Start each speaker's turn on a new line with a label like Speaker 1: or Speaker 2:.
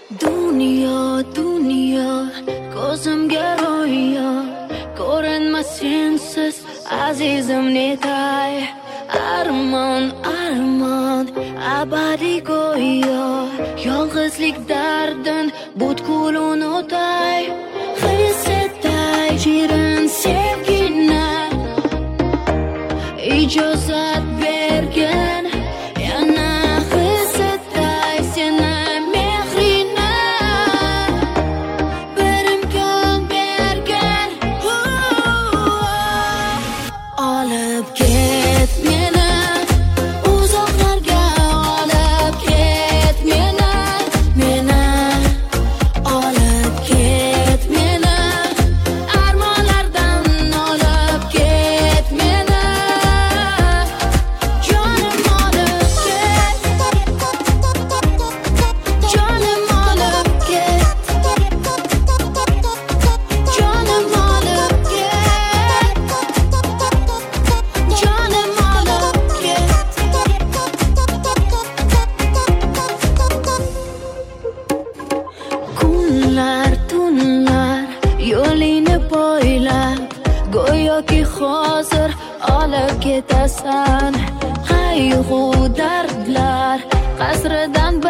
Speaker 1: Dunyo, dunyo, ko'zimga ro'yo, ko'rinmas sensiz, azizim netay. Armon, armon, abadiy go'yo, yolg'izlik dardin butkul unutay. His etay, shirin sevgini, ijozat bergin. Yana his etay, seni mehrini, bir imkon bergin. Olib ket meni uzoqlarga, olib ket meni, olib ket meni armonlardan, olib ket meni jonim, olib ket jonim, olib ket jonim, olib ket jonim, olib ket. Kunlar, tunlar yo'lingni poylab, go'yoki hozir olib ketasan. Qayg'u dardlar qasridan